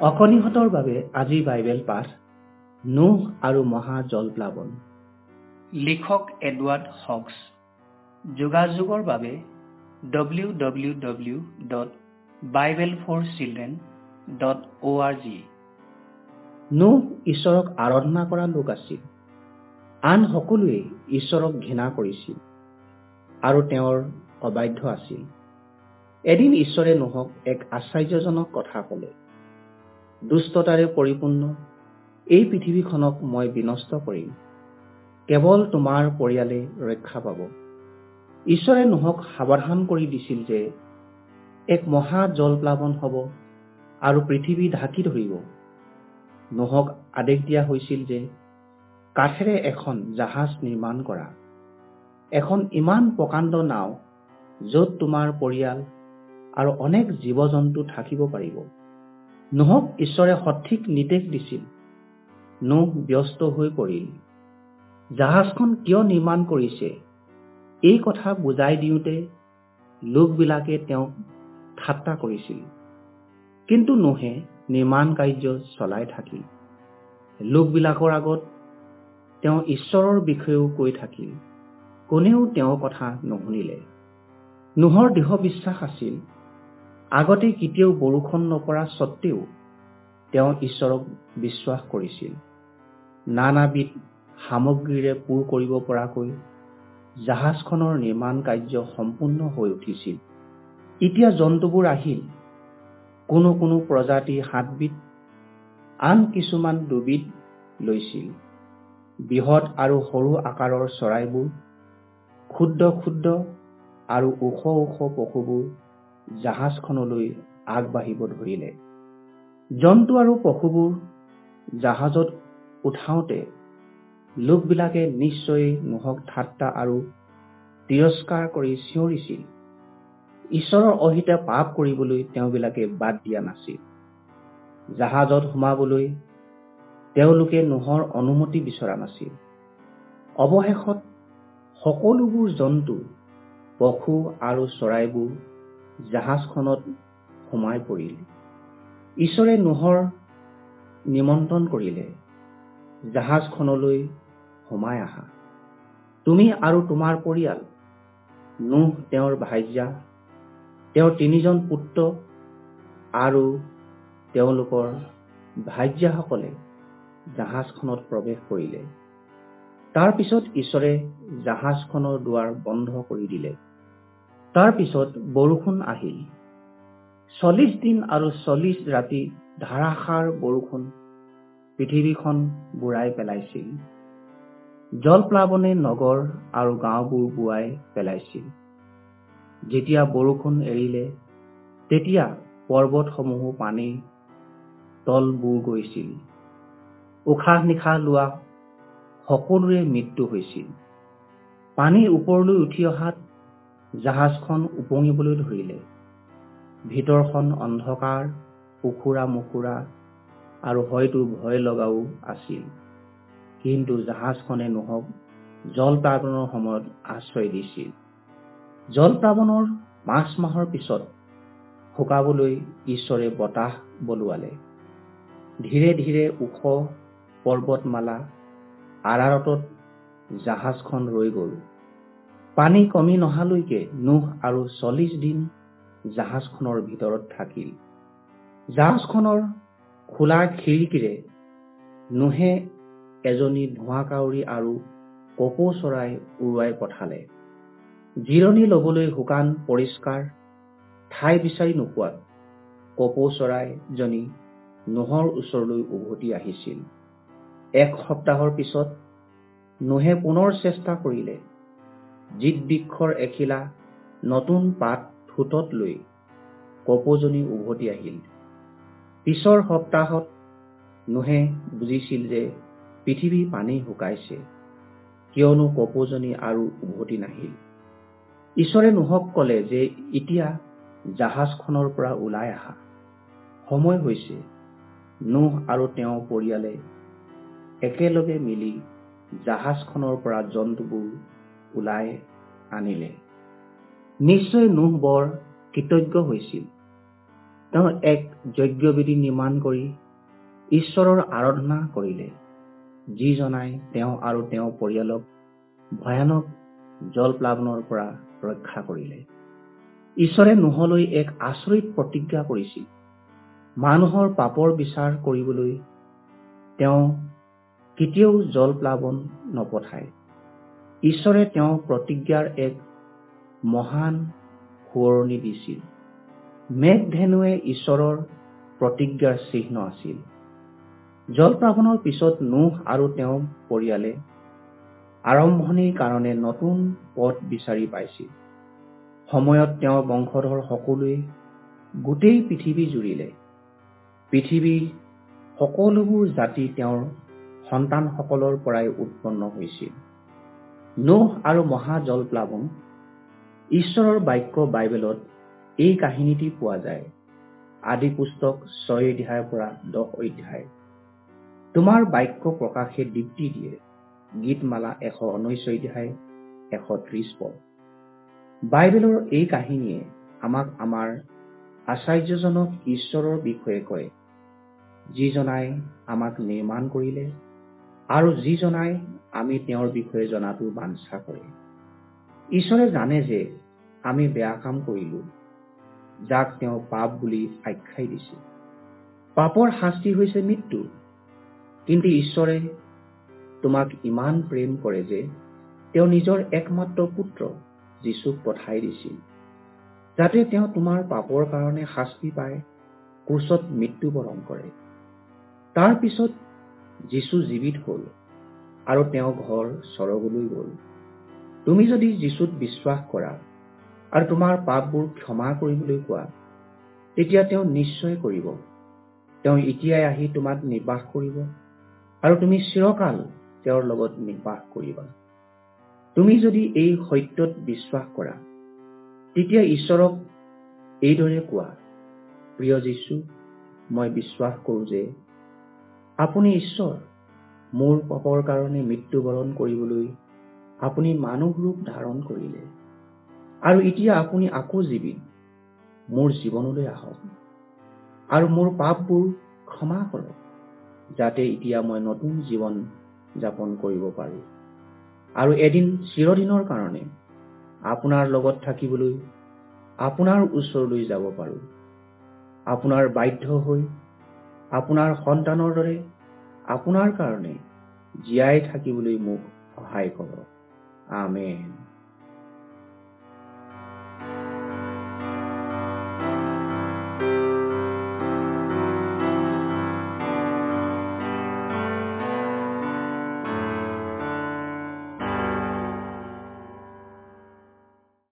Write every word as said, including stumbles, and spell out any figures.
অকণিহঁতৰ বাবে আজি বাইবেল পাঠ নোহ আৰু মহা জলপ্লাৱন। লিখক এডৱাৰ্ড হক্স। যোগাযোগৰ বাবে W W W dot Bible for children dot O' R G. Noah ঈশ্বৰক আৰাধনা কৰা লোক আছিল। আন সকলোৱে ঈশ্বৰক ঘৃণা কৰিছিল আৰু তেওঁৰ অবাধ্য আছিল। এদিন ঈশ্বৰে নোহক এক আশ্চৰ্যজনক কথা ক'লে। দুষ্টতাৰে পৰিপূৰ্ণ এই পৃথিৱীখনক মই বিনষ্ট কৰিম, কেৱল তোমাৰ পৰিয়ালে ৰক্ষা পাব। ঈশ্বৰে নোহক সাৱধান কৰি দিছিল যে এক মহা জলপ্লাৱন হ'ব আৰু পৃথিৱী ঢাকি ধৰিব। নোহক আদেশ দিয়া হৈছিল যে কাঠেৰে এখন জাহাজ নিৰ্মাণ কৰা, এখন ইমান প্ৰকাণ্ড নাও য'ত তোমাৰ পৰিয়াল আৰু অনেক জীৱ জন্তু থাকিব পাৰিব। নোহক ঈশ্বৰে সঠিক নিৰ্দেশ দিছিল। নোহ ব্যস্ত হৈ পৰিল। জাহাজখন কিয় নিৰ্মাণ কৰিছে এই কথা বুজাই দিওঁতে লোকবিলাকে তেওঁক ঠাট্টা কৰিছিল। কিন্তু নোহে নিৰ্মাণ কাৰ্য চলাই থাকিল। লোকবিলাকৰ আগত তেওঁ ঈশ্বৰৰ বিষয়েও কৈ থাকিল। কোনেও তেওঁৰ কথা নুশুনিলে। নোহৰ দৃঢ় বিশ্বাস আছিল। আগতে কেতিয়াও বৰষুণ নপৰা স্বত্তেও তেওঁ ঈশ্বৰক বিশ্বাস কৰিছিল। নানাবিধ সামগ্ৰীৰে পূৰ কৰিব পৰাকৈ জাহাজখনৰ নিৰ্মাণ কাৰ্য সম্পূৰ্ণ হৈ উঠিছিল। এতিয়া জন্তুবোৰ আহিল। কোনো কোনো প্ৰজাতি সাতবিধ, আন কিছুমান দুবিধ লৈছিল। বৃহৎ আৰু সৰু আকাৰৰ চৰাইবোৰ, ক্ষুদ্ৰ ক্ষুদ্ৰ আৰু ওখ ওখ পশুবোৰ জাহাজখনলৈ আগবাঢ়িব ধৰিলে। জন্তু আৰু পশুবোৰ জাহাজত উঠাওঁতে লোকবিলাকে নিশ্চয় নোহক ঠাট্টা আৰু তিৰস্কাৰ কৰি চিঞৰিছিল। ঈশ্বৰৰ অহিতে পাপ কৰিবলৈ তেওঁবিলাকে বাদ দিয়া নাছিল। জাহাজত সোমাবলৈ তেওঁলোকে নোহৰ অনুমতি বিচৰা নাছিল। অৱশেষত সকলোবোৰ জন্তু, পশু আৰু চৰাইবোৰ জাহাজখনত সোমাই পৰিল। ঈশ্বৰে নোহৰ নিমন্ত্ৰণ কৰিলে, জাহাজখনলৈ সোমাই আহা, তুমি আৰু তোমাৰ পৰিয়াল। নোহ, তেওঁৰ ভাৰ্যা, তেওঁৰ তিনিজন পুত্ৰ আৰু তেওঁলোকৰ ভাৰ্যাসকলে জাহাজখনত প্ৰৱেশ কৰিলে। তাৰ পিছত ঈশ্বৰে জাহাজখনৰ দুৱাৰ বন্ধ কৰি দিলে। তাৰ পিছত বৰষুণ আহিল। চল্লিশ দিন আৰু চল্লিশ ৰাতি ধাৰাসাৰ বৰষুণ পৃথিৱীখন বুৰাই পেলাইছিল। জলপ্লাৱনে নগৰ আৰু গাঁওবোৰ বুৰাই পেলাইছিল। যেতিয়া বৰষুণ এৰিলে তেতিয়া পৰ্বতসমূহো পানীৰ তল বুৰ গৈছিল। উশাহ নিশাহ লোৱা সকলোৰে মৃত্যু হৈছিল। পানীৰ ওপৰলৈ উঠি অহাত জাহাজখন উপঙিবলৈ ধৰিলে। ভিতৰখন অন্ধকাৰ, উখুৰা মুখুৰা আৰু হয়তো ভয় লগাও আছিল। কিন্তু জাহাজখনে নোহক জলপ্লাৱনৰ সময়ত আশ্ৰয় দিছিল। জলপ্লাৱনৰ পাঁচ মাহৰ পিছত শুকাবলৈ ঈশ্বৰে বতাহ বলোৱালে। ধীৰে ধীৰে ওখ পৰ্বতমালা আৰাৰতত জাহাজখন ৰৈ গ'ল। পানী কমি নহালৈকে নোহ আৰু চল্লিশ দিন জাহাজখনৰ ভিতৰত থাকিল। জাহাজখনৰ খোলা খিৰিকীৰে নোহে এজনী ধোঁৱাকাউৰী আৰু কপৌ চৰাই উৰুৱাই পঠালে। জিৰণি লবলৈ শুকান পৰিষ্কাৰ ঠাই বিচাৰি নোপোৱাত কপৌ চৰাইজনী নোহৰ ওচৰলৈ উভতি আহিছিল। এক সপ্তাহৰ পিছত নোহে পুনৰ চেষ্টা কৰিলে। জিত বৃক্ষৰ এখিলা নতুন পাত ঠোঁটত লৈ কপৌজনী উভতি আহিল। পিছৰ সপ্তাহত নোহে বুজিছিল যে পৃথিৱী পানী শুকাইছে, কিয়নো কপৌজনী আৰু উভতি নাহিল। ঈশ্বৰে নোহক ক'লে যে এতিয়া জাহাজখনৰ পৰা ওলাই আহা, সময় হৈছে। নোহ আৰু তেওঁৰ পৰিয়ালে একেলগে মিলি জাহাজখনৰ পৰা জন্তুবোৰ ওলাই আনিলে। নিশ্চয় নোহ বৰ কৃতজ্ঞ হৈছিল। তেওঁ এক যজ্ঞবেদী নিৰ্মাণ কৰি ঈশ্বৰৰ আৰাধনা কৰিলে, যিজনাই তেওঁ আৰু তেওঁৰ পৰিয়ালক ভয়ানক জলপ্লাৱনৰ পৰা ৰক্ষা কৰিলে। ঈশ্বৰে নোহলৈ এক আচৰিত প্ৰতিজ্ঞা কৰিছিল। মানুহৰ পাপৰ বিচাৰ কৰিবলৈ তেওঁ কেতিয়াও জলপ্লাৱন নপঠায়। ঈশ্বৰে তেওঁ প্ৰতিজ্ঞাৰ এক মহান সোঁৱৰণি দিছিল। মেঘধেনুৱে ঈশ্বৰৰ প্ৰতিজ্ঞাৰ চিহ্ন আছিল। জলপ্লাৱনৰ পিছত নোহ আৰু তেওঁৰ পৰিয়ালে আৰম্ভণিৰ কাৰণে নতুন পথ বিচাৰি পাইছিল। সময়ত তেওঁৰ বংশধৰ সকলোৱে গোটেই পৃথিৱী জুৰিলে। পৃথিৱীৰ সকলোবোৰ জাতি তেওঁৰ সন্তানসকলৰ পৰাই উৎপন্ন হৈছিল। নোহ আৰু মহা জলপ্লাৱন। ঈশ্বৰৰ বাক্য বাইবেলত এই কাহিনীটি পোৱা যায়। আদি পুস্তক ছয় অধ্যায়ৰ পৰা দহ অধ্যায়। তোমাৰ বাক্য প্ৰকাশে দীপ্তি দিয়ে। গীতমালা এশ ঊনৈশ অধ্যায় এশ ত্ৰিশ পদ। বাইবেলৰ এই কাহিনীয়ে আমাক আমাৰ আশ্চৰ্যজনক ঈশ্বৰৰ বিষয়ে কয়, যিজনাই আমাক নিৰ্মাণ কৰিলে আৰু যিজনাই আমি তেওঁৰ বিষয়ে জনাটো বাঞ্ছা কৰে। ঈশ্বৰে জানে যে আমি বেয়া কাম কৰিলো, যাক তেওঁ পাপ বুলি আখ্যাই দিছে। পাপৰ শাস্তি হৈছে মৃত্যু। কিন্তু ঈশ্বৰে তোমাক ইমান প্ৰেম কৰে যে তেওঁ নিজৰ একমাত্ৰ পুত্ৰ যীচুক পঠাই দিছিল, যাতে তেওঁ তোমাৰ পাপৰ কাৰণে শাস্তি পায়, ক্ৰুচত মৃত্যুবৰণ কৰে। তাৰ পিছত যীচু জীৱিত হ'ল আৰু তেওঁ ঘৰ স্বৰ্গলৈ গ'ল। তুমি যদি যীচুত বিশ্বাস কৰা আৰু তোমাৰ পাপবোৰ ক্ষমা কৰিবলৈ কোৱা, তেতিয়া তেওঁ নিশ্চয় কৰিব। তেওঁ এতিয়াই আহি তোমাক নিৰ্বাস কৰিব আৰু তুমি চিৰকাল তেওঁৰ লগত নিৰ্বাস কৰিবা। তুমি যদি এই সত্যত বিশ্বাস কৰা, তেতিয়া ঈশ্বৰক এইদৰে কোৱা, প্ৰিয় যীচু, মই বিশ্বাস কৰোঁ যে আপুনি ঈশ্বৰ। মোৰ পাপৰ কাৰণে মৃত্যুবৰণ কৰিবলৈ আপুনি মানুহ ৰূপ ধাৰণ কৰিলে আৰু এতিয়া আপুনি আকৌ জীৱিত। মোৰ জীৱনলৈ আহক আৰু মোৰ পাপবোৰ ক্ষমা কৰক, যাতে এতিয়া মই নতুন জীৱন যাপন কৰিব পাৰো আৰু এদিন চিৰদিনৰ কাৰণে আপোনাৰ লগত থাকিবলৈ আপোনাৰ ওচৰলৈ যাব পাৰো। আপোনাৰ বাধ্য হৈ আপোনাৰ সন্তানৰ দৰে আপোনাৰ কাৰণে জীয়াই থাকিবলৈ মোক সহায় কৰক। আমেন।